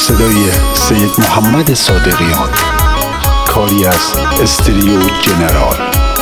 صدای سید محمد صادقیان، کاری از استریو جنرال.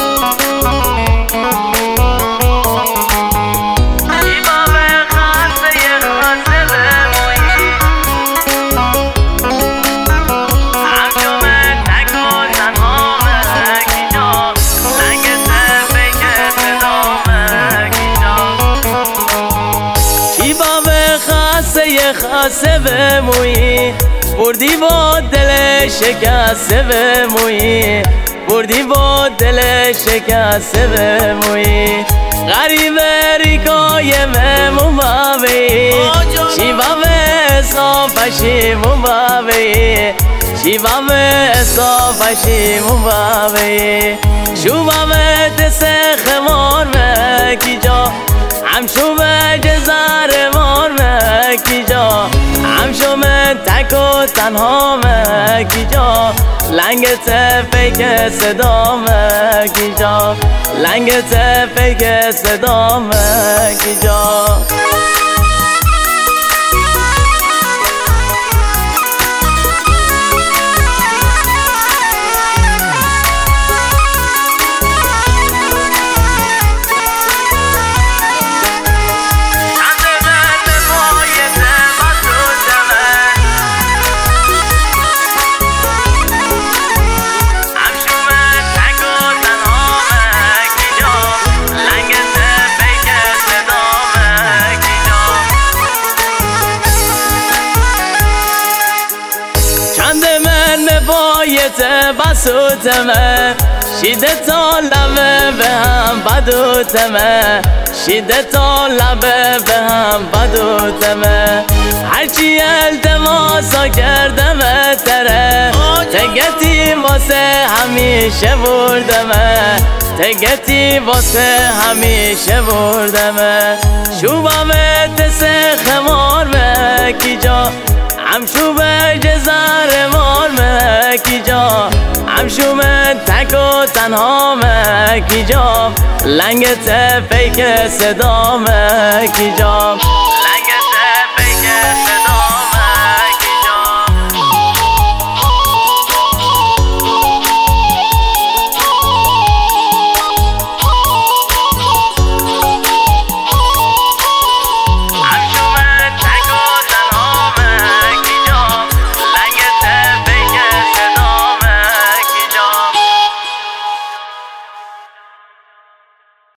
خاصه به مویی بردی با دل شکسته به مویی بردی با دل شکسته به مویی غریب ریکای مموی شیوا به صافشی مموی شیوا به صافشی مموی شوبا به تسخ مار مکی جا همشو به جزار مار مکی جا همشو من تک و تنها مکی جا لنگت فیک صدا مکی جا لنگت فیک صدا مکی جا بسوتمه شیده تا لبه به هم بدوتمه شیده تا لبه به هم بدوتمه هرچی التماسا کردمه تره تگتی واسه همیشه بردمه تگتی واسه همیشه بردمه شوبامه تسه خمار مکی جا همشو به جزار مار مکی جا همشو من تک و تنها مکی جا لنگت فیک صدا مکی جا